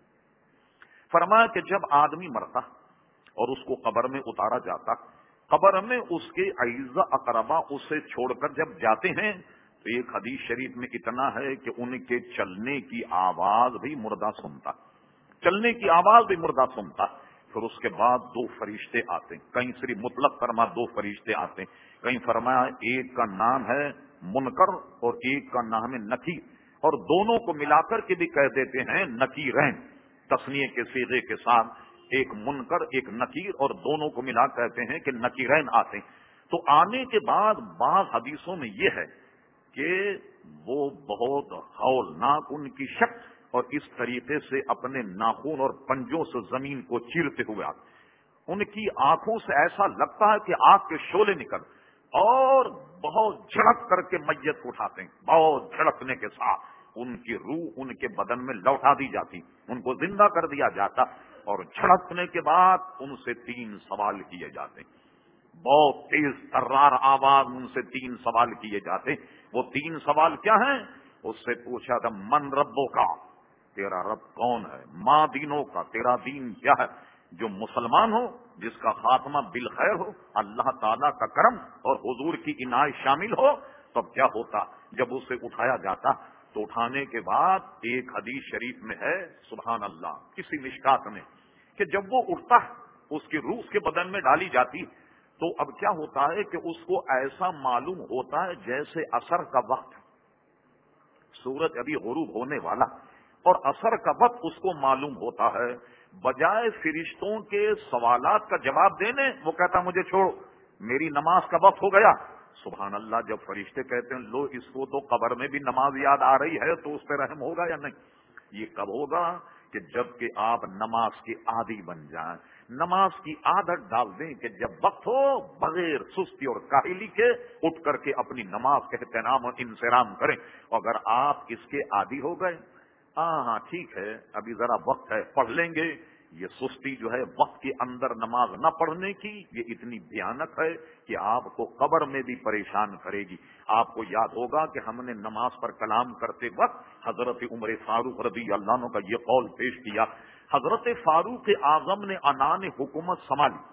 فرمایا کہ جب آدمی مرتا اور اس کو قبر میں اتارا جاتا، قبر میں اس کے اعزا اقربا اسے چھوڑ کر جب جاتے ہیں تو ایک حدیث شریف میں اتنا ہے کہ ان کے چلنے کی آواز بھی مردہ سنتا، چلنے کی آواز بھی مردہ سنتا۔ پھر اس کے بعد دو فرشتے آتے ہیں، کہیں صرف مطلق فرما دو فرشتے آتے ہیں، کہیں فرمایا ایک کا نام ہے منکر اور ایک کا نام ہے نکیر، اور دونوں کو ملا کر کے بھی کہہ دیتے ہیں نکیرین، تسنیے کے صیغے کے ساتھ، ایک منکر ایک نکیر، اور دونوں کو ملا کہتے ہیں کہ نکیرین آتے ہیں۔ تو آنے کے بعد بعض حدیثوں میں یہ ہے کہ وہ بہت ہولناک ان کی شکل اور اس طریقے سے اپنے ناخن اور پنجوں سے زمین کو چیرتے ہوئے آتے، ان کی آنکھوں سے ایسا لگتا ہے کہ آگ کے شعلے نکل، اور بہت جھڑک کر کے میت کو اٹھاتے ہیں، بہت جھڑکنے کے ساتھ ان کی روح ان کے بدن میں لوٹا دی جاتی، ان کو زندہ کر دیا جاتا، اور جھڑکنے کے بعد ان سے تین سوال کیے جاتے ہیں، بہت تیز ترار آواز ان سے تین سوال کیے جاتے۔ وہ تین سوال کیا ہیں؟ اس سے پوچھا تھا من ربوں کا، تیرا رب کون ہے؟ ماں دینوں کا، تیرا دین کیا ہے؟ جو مسلمان ہو، جس کا خاتمہ بالخیر ہو، اللہ تعالیٰ کا کرم اور حضور کی عنایت شامل ہو، تب کیا ہوتا؟ جب اسے اٹھایا جاتا تو اٹھانے کے بعد ایک حدیث شریف میں ہے سبحان اللہ کسی مشکات میں کہ جب وہ اٹھتا اس کی روح کے بدن میں ڈالی جاتی تو اب کیا ہوتا ہے کہ اس کو ایسا معلوم ہوتا ہے جیسے عصر کا وقت، سورج ابھی غروب ہونے والا اور عصر کا وقت اس کو معلوم ہوتا ہے۔ بجائے فرشتوں کے سوالات کا جواب دینے وہ کہتا مجھے چھوڑو، میری نماز کا وقت ہو گیا۔ سبحان اللہ، جب فرشتے کہتے ہیں لو اس کو تو قبر میں بھی نماز یاد آ رہی ہے تو اس پہ رحم ہوگا یا نہیں؟ یہ کب ہوگا؟ کہ جب کہ آپ نماز کے عادی بن جائیں، نماز کی عادت ڈال دیں کہ جب وقت ہو بغیر سستی اور کاہلی کے اٹھ کر کے اپنی نماز کا اہتمام اور انصرام کریں۔ اگر آپ اس کے عادی ہو گئے، ہاں ہاں ٹھیک ہے ابھی ذرا وقت ہے پڑھ لیں گے، یہ سستی جو ہے وقت کے اندر نماز نہ پڑھنے کی یہ اتنی بھیانک ہے کہ آپ کو قبر میں بھی پریشان کرے گی۔ آپ کو یاد ہوگا کہ ہم نے نماز پر کلام کرتے وقت حضرت عمر فاروق رضی اللہ عنہ کا یہ قول پیش کیا۔ حضرت فاروق اعظم نے عنان حکومت سنبھالی،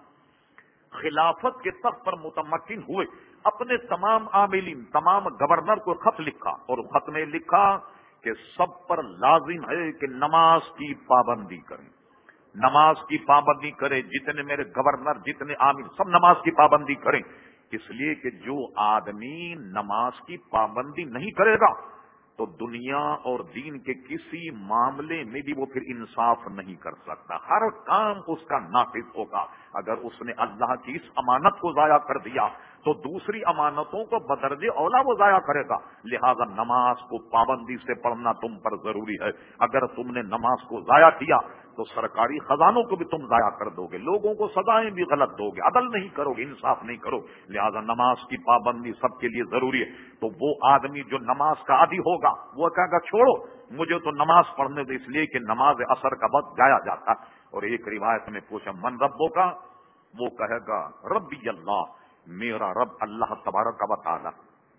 خلافت کے تخت پر متمکن ہوئے، اپنے تمام عاملین تمام گورنر کو خط لکھا اور خط میں لکھا کہ سب پر لازم ہے کہ نماز کی پابندی کریں، نماز کی پابندی کریں، جتنے میرے گورنر جتنے عامل سب نماز کی پابندی کریں، اس لیے کہ جو آدمی نماز کی پابندی نہیں کرے گا تو دنیا اور دین کے کسی معاملے میں بھی وہ پھر انصاف نہیں کر سکتا، ہر کام اس کا ناقص ہوگا۔ اگر اس نے اللہ کی اس امانت کو ضائع کر دیا تو دوسری امانتوں کو بدرجے اولا وہ ضائع کرے گا۔ لہذا نماز کو پابندی سے پڑھنا تم پر ضروری ہے۔ اگر تم نے نماز کو ضائع کیا تو سرکاری خزانوں کو بھی تم ضائع کر دو گے، لوگوں کو سزائیں بھی غلط دو گے، عدل نہیں کرو گے، انصاف نہیں کرو۔ لہذا نماز کی پابندی سب کے لیے ضروری ہے۔ تو وہ آدمی جو نماز کا عادی ہوگا وہ کہے گا چھوڑو مجھے تو نماز پڑھنے دو، اس لیے کہ نماز عصر کا وقت جایا جاتا۔ اور ایک روایت میں پوچھا من ربوں کا، وہ کہے گا ربی اللہ، میرا رب اللہ تبارک و تعالی.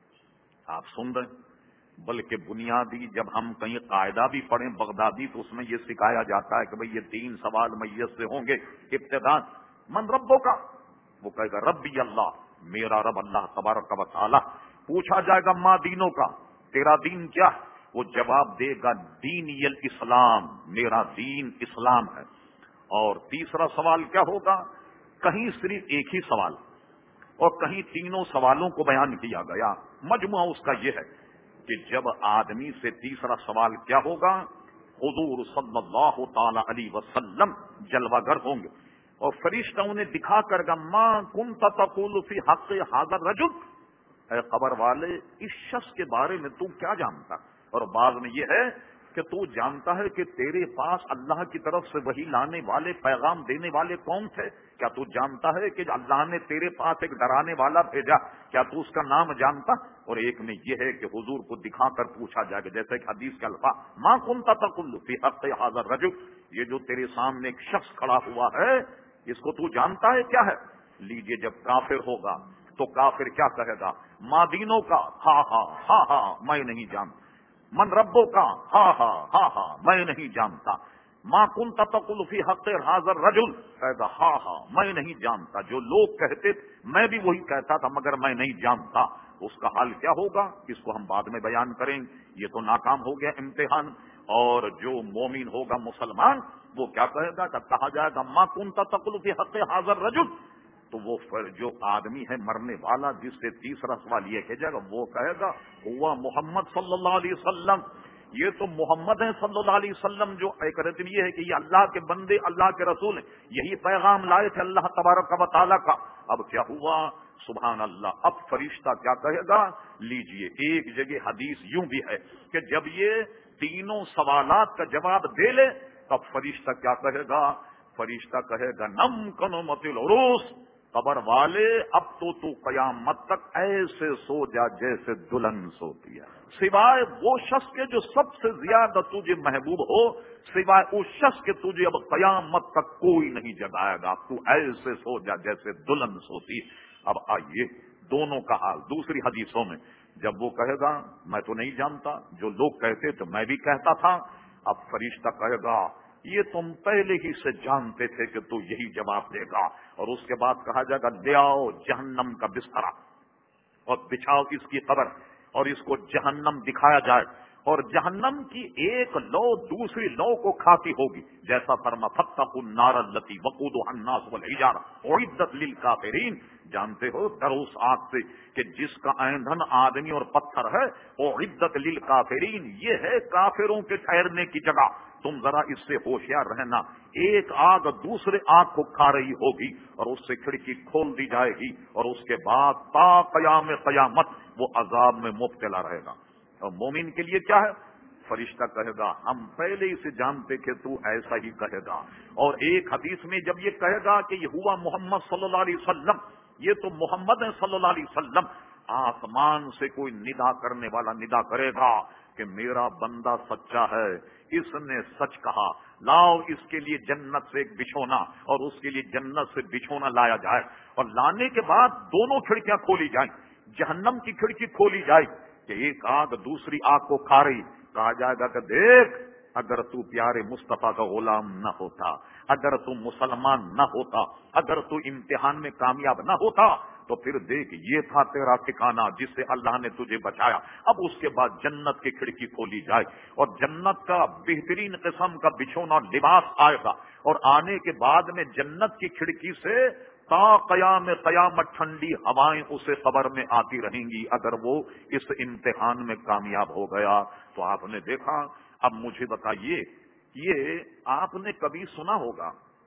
آپ سن رہے ہیں؟ بلکہ بنیادی جب ہم کہیں قاعدہ بھی پڑھیں بغدادی تو اس میں یہ سکھایا جاتا ہے کہ بھئی یہ تین سوال میت سے ہوں گے. ابتداء من ربوں کا، وہ کہے گا ربی اللہ، میرا رب اللہ تبارک و تعالی. پوچھا جائے گا ماں دینوں کا، تیرا دین کیا ہے؟ وہ جواب دے گا دینی الاسلام، میرا دین اسلام ہے. اور تیسرا سوال کیا ہوگا؟ کہیں صرف ایک ہی سوال اور کہیں تینوں سوالوں کو بیان کیا گیا. مجموعہ اس کا یہ ہے کہ جب آدمی سے تیسرا سوال کیا ہوگا، حضور صلی اللہ تعالی علیہ وسلم جلوہ گر ہوں گے اور فرشتہ انہیں دکھا کر گا ماں کنت تقول فی حق ھذا الرجل، اے قبر والے اس شخص کے بارے میں تو کیا جانتا؟ اور بعض میں یہ ہے کہ تو جانتا ہے کہ تیرے پاس اللہ کی طرف سے وحی لانے والے پیغام دینے والے کون تھے؟ کیا تو جانتا ہے کہ اللہ نے تیرے پاس ایک ڈرانے والا بھیجا؟ کیا تو اس کا نام جانتا؟ اور ایک میں یہ ہے کہ حضور کو دکھا کر پوچھا جائے گا، جیسے کہ حدیث کے الفاظ ماں کنت تقول فی حق ھذا الرجل، یہ جو تیرے سامنے ایک شخص کھڑا ہوا ہے اس کو تو جانتا ہے کیا ہے؟ لیجئے جب کافر ہوگا تو کافر کیا کہے گا؟ ماں دینوں کا، ہاں ہاں ہاں ہاں میں نہیں جانتا. من ربوں کا، ہاں ہاں ہاں ہاں میں نہیں جانتا. ماں کنت تقول فی حق ھذا الرجل، کہے گا ہاں ہاں میں نہیں جانتا. جو لوگ کہتے میں بھی وہی کہتا تھا مگر میں نہیں جانتا. اس کا حال کیا ہوگا اس کو ہم بعد میں بیان کریں. یہ تو ناکام ہو گیا امتحان. اور جو مومن ہوگا مسلمان وہ کیا کہے گا؟ کہ کہا جائے گا ماں کنت تقول فی حق ھذا الرجل، تو وہ جو آدمی ہے مرنے والا جس سے تیسرا سوال یہ کہ جائے گا وہ کہے گا ہوا محمد صلی اللہ علیہ وسلم، یہ تو محمد ہیں صلی اللہ علیہ وسلم. جو ایک رتن یہ ہے کہ یہ اللہ کے بندے اللہ کے رسول ہیں، یہی پیغام لائے تھے اللہ تبارک و تعالیٰ کا. اب کیا ہوا؟ سبحان اللہ. اب فرشتہ کیا کہے گا؟ لیجئے ایک جگہ حدیث یوں بھی ہے کہ جب یہ تینوں سوالات کا جواب دے لے تب فرشتہ کیا کہے گا؟ فرشتہ کہے گا نم کنومت العروس، قبر والے اب تو تو قیامت تک ایسے سو جا جیسے دلہن سوتی ہے، سوائے وہ شخص کے جو سب سے زیادہ تجھے محبوب ہو، سوائے اس شخص کے تجھے اب قیامت تک کوئی نہیں جگائے گا. تو ایسے سو جا جیسے دلہن سوتی. اب آئیے دونوں کا حال دوسری حدیثوں میں. جب وہ کہے گا میں تو نہیں جانتا، جو لوگ کہتے تو میں بھی کہتا تھا. اب فرشتہ کہے گا یہ تم پہلے ہی سے جانتے تھے کہ تو یہی جواب دے گا. اور اس کے بعد کہا جائے گا لے آؤ جہنم کا بستر اور بچھاؤ اس کی قبر، اور اس کو جہنم دکھایا جائے اور جہنم کی ایک لو دوسری لو کو کھاتی ہوگی. جیسا فرما فاتقوا النار التي وقودها الناس والحجارة اعدت للكافرين، جانتے ہو ڈر اس آگ سے کہ جس کا ایندھن آدمی اور پتھر ہے. اعدت للكافرين، یہ ہے کافروں کے ٹھہرنے کی جگہ. تم ذرا اس سے ہوشیار رہنا، ایک آگ دوسرے آگ کو کھا رہی ہوگی اور اس سے کھڑکی کھول دی جائے گی اور اس کے بعد تا قیام قیامت وہ عذاب میں مبتلا رہے گا. اور مومن کے لیے کیا ہے؟ فرشتہ کہے گا ہم پہلے ہی سے جانتے کہ تو ایسا ہی کہے گا. اور ایک حدیث میں جب یہ کہے گا کہ یہ ہوا محمد صلی اللہ علیہ وسلم، یہ تو محمد ہیں صلی اللہ علیہ وسلم، آسمان سے کوئی ندا کرنے والا ندا کرے گا کہ میرا بندہ سچا ہے، اس نے سچ کہا، لاؤ اس کے لیے جنت سے ایک بچھونا، اور اس کے لیے جنت سے بچھونا لایا جائے. اور لانے کے بعد دونوں کھڑکیاں کھولی جائیں. جہنم کی کھڑکی کھولی جائے کہ ایک آگ دوسری آگ کو کھا رہی. کہا جائے گا کہ دیکھ اگر تو پیارے مصطفیٰ کا غلام نہ ہوتا، اگر تو مسلمان نہ ہوتا، اگر تو امتحان میں کامیاب نہ ہوتا تو پھر دیکھ یہ تھا تیرا ٹھکانہ جس سے اللہ نے تجھے بچایا. اب اس کے بعد جنت کی کھڑکی کھولی جائے اور جنت کا بہترین قسم کا بچھونا لباس آئے گا. اور آنے کے بعد میں جنت کی کھڑکی سے تا قیام قیامت ٹھنڈی ہوائیں اسے قبر میں آتی رہیں گی اگر وہ اس امتحان میں کامیاب ہو گیا. تو آپ نے دیکھا. اب مجھے بتائیے، یہ آپ نے کبھی سنا ہوگا،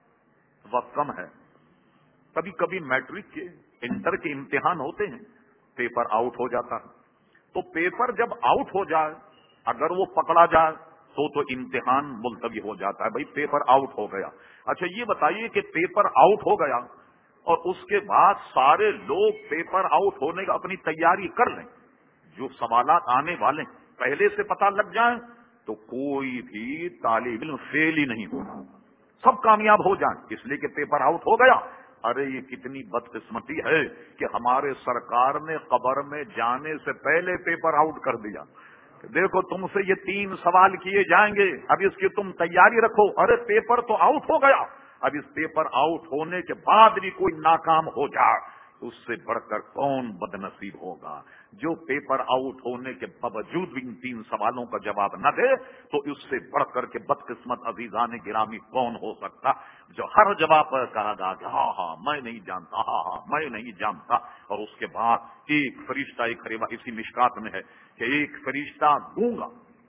وقت کم ہے، کبھی کبھی میٹرک کے انٹر کے امتحان ہوتے ہیں، پیپر آؤٹ ہو جاتا ہے. تو پیپر جب آؤٹ ہو جائے اگر وہ پکڑا جائے تو تو امتحان ملتوی ہو جاتا ہے. بھائی پیپر آؤٹ ہو گیا. اچھا یہ بتائیے کہ پیپر آؤٹ ہو گیا اور اس کے بعد سارے لوگ پیپر آؤٹ ہونے کا اپنی تیاری کر لیں، جو سوالات آنے والے پہلے سے پتہ لگ جائیں تو کوئی بھی طالب علم فیل ہی نہیں ہوگا، سب کامیاب ہو جائیں. اس لیے کہ پیپر آؤٹ ہو گیا ارے یہ کتنی بدقسمتی ہے کہ ہمارے سرکار نے قبر میں جانے سے پہلے پیپر آؤٹ کر دیا. دیکھو تم سے یہ تین سوال کیے جائیں گے, اب اس کی تم تیاری رکھو. ارے پیپر تو آؤٹ ہو گیا, اب اس پیپر آؤٹ ہونے کے بعد بھی کوئی ناکام ہو جائے, اس سے بڑھ کر کون بد نصیب ہوگا جو پیپر آؤٹ ہونے کے باوجود بھی ان تین سوالوں کا جواب نہ دے. تو اس سے بڑھ کر کے بدقسمت عزیزان گرامی کون ہو سکتا جو ہر جواب پر کہا گا کہ ہاں ہاں میں نہیں جانتا, ہاں ہاں میں نہیں جانتا. اور اس کے بعد ایک فرشتہ, ایک خریبہ اسی مشکات میں ہے کہ ایک فرشتہ گونگا,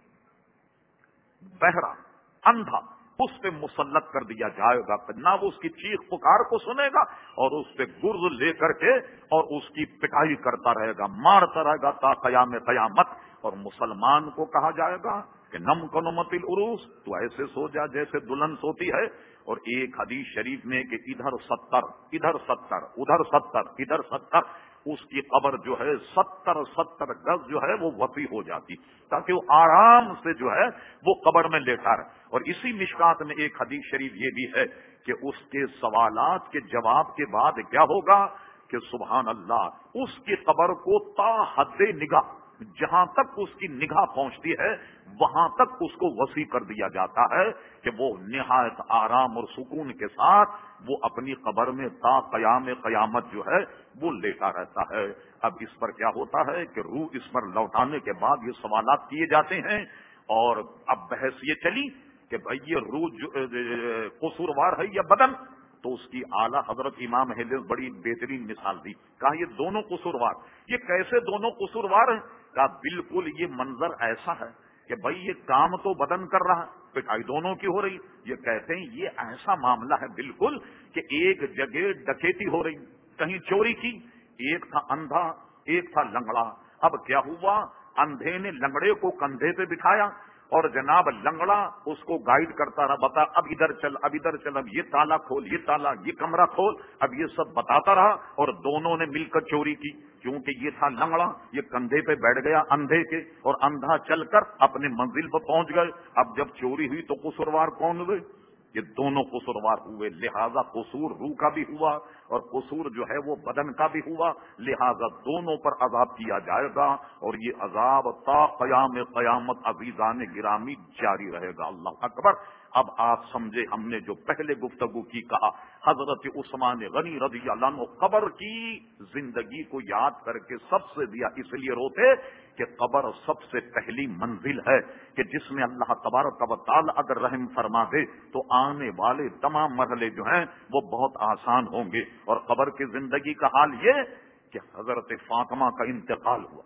بہرا, اندھا اس پہ مسلط کر دیا جائے گا, نہ وہ اس کی چیخ پکار کو سنے گا اور اس پہ گرز لے کر کے اور اس کی پٹائی کرتا رہے گا, مارتا رہے گا تا قیام قیامت. اور مسلمان کو کہا جائے گا کہ نم کنمت العروس, تو ایسے سو جا جیسے دلہن سوتی ہے. اور ایک حدیث شریف میں کہ ادھر ستر ادھر ستر ادھر ستر ادھر ستر, اس کی قبر جو ہے ستر ستر گز جو ہے وہ وسیع ہو جاتی تاکہ وہ آرام سے جو ہے وہ قبر میں لیٹا رہے. اور اسی مشکات میں ایک حدیث شریف یہ بھی ہے کہ اس کے سوالات کے جواب کے بعد کیا ہوگا کہ سبحان اللہ, اس کی قبر کو تا حد نگاہ, جہاں تک اس کی نگاہ پہنچتی ہے وہاں تک اس کو وسیع کر دیا جاتا ہے کہ وہ نہایت آرام اور سکون کے ساتھ وہ اپنی قبر میں تا قیام قیامت جو ہے وہ لیٹا رہتا ہے. اب اس پر کیا ہوتا ہے کہ روح اس پر لوٹانے کے بعد یہ سوالات کیے جاتے ہیں. اور اب بحث یہ چلی کہ بھئی یہ روح قصوروار ہے یا بدن, تو اس کی اعلیٰ حضرت امام اہل حدیث بڑی بہترین مثال دی. کہا یہ دونوں قصوروار. یہ کیسے دونوں قصوروار ہیں؟ کہا بالکل یہ منظر ایسا ہے کہ بھئی یہ کام تو بدن کر رہا, پٹائی دونوں کی ہو رہی. یہ کہتے ہیں یہ ایسا معاملہ ہے بالکل کہ ایک جگہ ڈکیتی ہو رہی, کہیں چوری کی, ایک تھا اندھا ایک تھا لنگڑا. اب کیا ہوا, اندھے نے لنگڑے کو کندھے پہ بٹھایا اور جناب لنگڑا اس کو گائیڈ کرتا رہا, بتا اب ادھر چل اب ادھر چل, اب یہ تالا کھول یہ تالا یہ کمرہ کھول, اب یہ سب بتاتا رہا. اور دونوں نے مل کر چوری کی, کیونکہ یہ تھا لنگڑا, یہ کندھے پہ بیٹھ گیا اندھے کے, اور اندھا چل کر اپنے منزل پر پہنچ گئے. اب جب چوری ہوئی تو قصوروار کون ہوئے؟ یہ دونوں قصوروار ہوئے. لہذا قصور روح کا بھی ہوا اور قصور جو ہے وہ بدن کا بھی ہوا. لہذا دونوں پر عذاب کیا جائے گا, اور یہ عذاب تا قیام قیامت عزیزان گرامی جاری رہے گا. اللہ اکبر. اب آپ سمجھے ہم نے جو پہلے گفتگو کی کہا حضرت عثمان غنی رضی اللہ عنہ قبر کی زندگی کو یاد کر کے سب سے دیا اس لیے روتے کہ قبر سب سے پہلی منزل ہے کہ جس میں اللہ تبارک و تعالی اگر رحم فرما دے تو آنے والے تمام مرحلے جو ہیں وہ بہت آسان ہوں گے. اور قبر کی زندگی کا حال یہ کہ حضرت فاطمہ کا انتقال ہوا,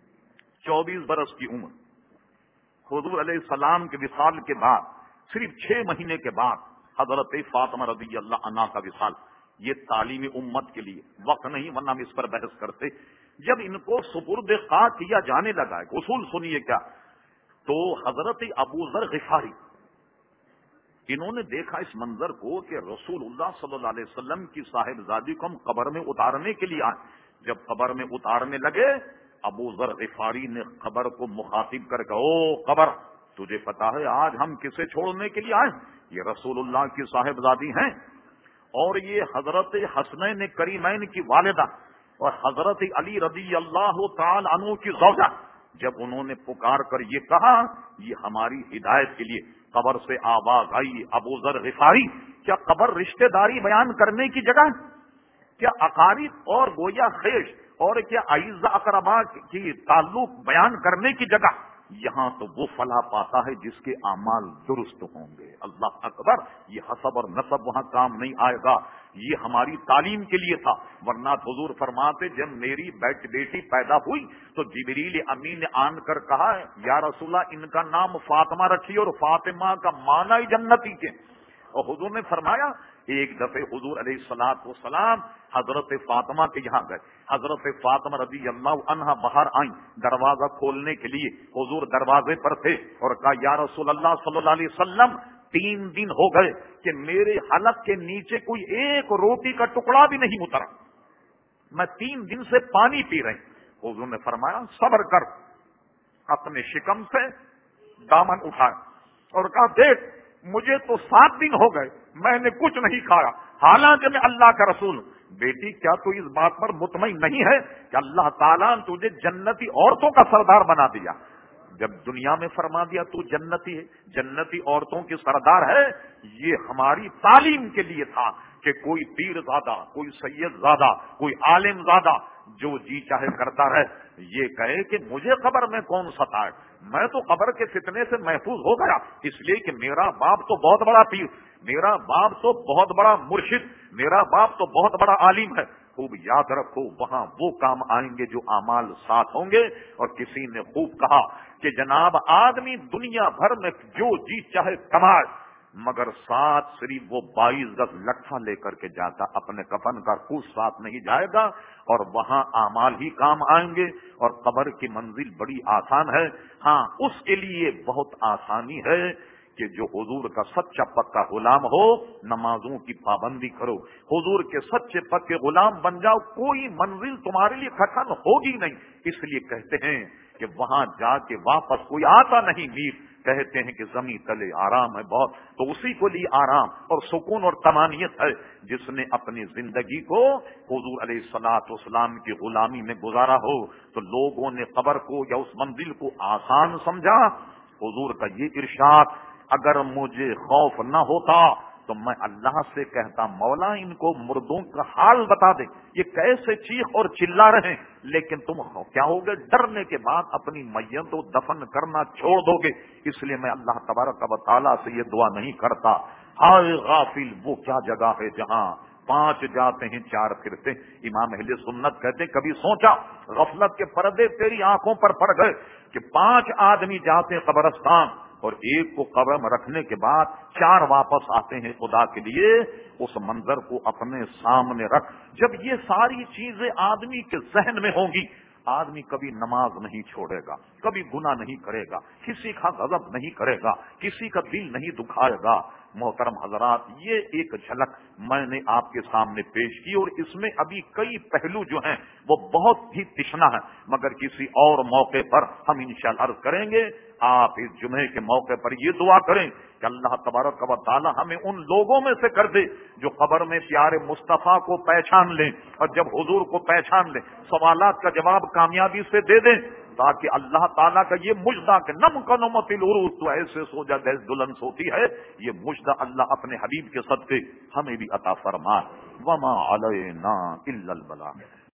چوبیس برس کی عمر, حضور علیہ السلام کے وصال کے بعد صرف چھ مہینے کے بعد حضرت فاطمہ رضی اللہ عنہا کا وصال. یہ تعلیم امت کے لیے وقت نہیں ورنہ ہم اس پر بحث کرتے. جب ان کو سپرد خاک کیا جانے لگا ہے, اصول سنیے کیا, تو حضرت ابو ذر غفاری انہوں نے دیکھا اس منظر کو کہ رسول اللہ صلی اللہ علیہ وسلم کی صاحبزادی کو ہم قبر میں اتارنے کے لیے آئے. جب قبر میں اتارنے لگے ابو ذر غفاری نے قبر کو مخاطب کر کے, او قبر تجھے پتا ہے آج ہم کسے چھوڑنے کے لیے آئے؟ یہ رسول اللہ کی صاحبزادی ہیں اور یہ حضرت حسنین کریمین کی والدہ اور حضرت علی رضی اللہ تعالی عنہ کی زوجہ. جب انہوں نے پکار کر یہ کہا یہ ہماری ہدایت کے لیے قبر سے آواز آئی, ابو ذر غفاری کیا قبر رشتہ داری بیان کرنے کی جگہ, کیا اقارب اور گویا خیش اور کیا اعزا اقربا کی تعلق بیان کرنے کی جگہ؟ یہاں تو وہ فلاح پاتا ہے جس کے اعمال درست ہوں گے. اللہ اکبر. یہ حسب اور نسب وہاں کام نہیں آئے گا, یہ ہماری تعلیم کے لیے تھا. ورنہ حضور فرماتے جب میری بیٹی پیدا ہوئی تو جبریل امین نے آن کر کہا یا رسول اللہ ان کا نام فاطمہ رکھیے اور فاطمہ کا معنی جنتی کے. اور حضور نے فرمایا ایک دفعہ حضور علیہ الصلوۃ والسلام حضرت فاطمہ کے یہاں گئے. حضرت فاطمہ رضی اللہ عنہا باہر آئیں دروازہ کھولنے کے لیے. حضور دروازے پر تھے اور کہا یا رسول اللہ صلی اللہ علیہ وسلم تین دن ہو گئے کہ میرے حلق کے نیچے کوئی ایک روٹی کا ٹکڑا بھی نہیں اترا, میں تین دن سے پانی پی رہی. حضور نے فرمایا صبر کر. اپنے شکم سے دامن اٹھایا اور کہا دیکھ مجھے تو سات دن ہو گئے میں نے کچھ نہیں کھایا، حالانکہ میں اللہ کا رسول ہوں۔ بیٹی کیا تو اس بات پر مطمئن نہیں ہے کہ اللہ تعالیٰ نے تجھے جنتی عورتوں کا سردار بنا دیا؟ جب دنیا میں فرما دیا تو جنتی ہے، جنتی عورتوں کی سردار ہے، یہ ہماری تعلیم کے لیے تھا کہ کوئی پیر زادہ، کوئی سید زادہ، کوئی عالم زادہ جو جی چاہے کرتا رہے، یہ کہے کہ مجھے قبر میں کون ستائے، میں تو قبر کے فتنے سے محفوظ ہو گیا، اس لیے کہ میرا باپ تو بہت بڑا پیر، میرا باپ تو بہت بڑا مرشد، میرا باپ تو بہت بڑا عالم ہے۔ خوب یاد رکھو، وہاں وہ کام آئیں گے جو اعمال ساتھ ہوں گے۔ اور کسی نے خوب کہا کہ جناب آدمی دنیا بھر میں جو جی چاہے کمائے، مگر ساتھ صرف وہ بائیس گز لٹھا لے کر کے جاتا، اپنے کفن کا کوس ساتھ نہیں جائے گا، اور وہاں اعمال ہی کام آئیں گے۔ اور قبر کی منزل بڑی آسان ہے، ہاں اس کے لیے بہت آسانی ہے کہ جو حضور کا سچا پکا غلام ہو، نمازوں کی پابندی کرو، حضور کے سچے پکے غلام بن جاؤ، کوئی منزل تمہارے لیے کٹھن ہوگی نہیں۔ اس لیے کہتے ہیں کہ وہاں جا کے واپس کوئی آتا نہیں میر، کہتے ہیں کہ زمین تلے آرام ہے بہت، تو اسی کو لیے آرام اور سکون اور طمانینت ہے جس نے اپنی زندگی کو حضور علیہ الصلوۃ والسلام کی غلامی میں گزارا ہو۔ تو لوگوں نے قبر کو یا اس منزل کو آسان سمجھا۔ حضور کا یہ ارشاد، اگر مجھے خوف نہ ہوتا تو میں اللہ سے کہتا مولا ان کو مردوں کا حال بتا دے، یہ کیسے چیخ اور چلا رہے، لیکن تم کیا ہوگے، ڈرنے کے بعد اپنی میت کو دفن کرنا چھوڑ دو گے۔ اس لیے میں اللہ تبارک و تعالیٰ سے یہ دعا نہیں کرتا، ہائے غافل وہ کیا جگہ ہے جہاں پانچ جاتے ہیں چار پھرتے۔ امام اہل سنت کہتے ہیں کبھی سوچا غفلت کے پردے تیری آنکھوں پر پڑ گئے کہ پانچ آدمی جاتے ہیں قبرستان اور ایک کو قبر میں رکھنے کے بعد چار واپس آتے ہیں خدا کے لیے، اس منظر کو اپنے سامنے رکھ۔ جب یہ ساری چیزیں آدمی کے ذہن میں ہوں گی، آدمی کبھی نماز نہیں چھوڑے گا، کبھی گناہ نہیں کرے گا، کسی کا غضب نہیں کرے گا، کسی کا دل نہیں دکھائے گا۔ محترم حضرات، یہ ایک جھلک میں نے آپ کے سامنے پیش کی، اور اس میں ابھی کئی پہلو جو ہیں وہ بہت ہی تشنا ہے، مگر کسی اور موقع پر ہم انشاءاللہ عرض کریں گے۔ آپ اس جمعے کے موقع پر یہ دعا کریں کہ اللہ تبارک و تعالی ہمیں ان لوگوں میں سے کر دے جو قبر میں پیارے مصطفیٰ کو پہچان لیں، اور جب حضور کو پہچان لیں سوالات کا جواب کامیابی سے دے دیں، تاکہ اللہ تعالیٰ کا یہ مجدہ کہ نم کنمت العروس تو ایسے سو جا جیسے دلہن سوتی ہے، یہ مجدہ اللہ اپنے حبیب کے صدقے ہمیں بھی عطا فرمائے۔ وما علینا الا البلاغ۔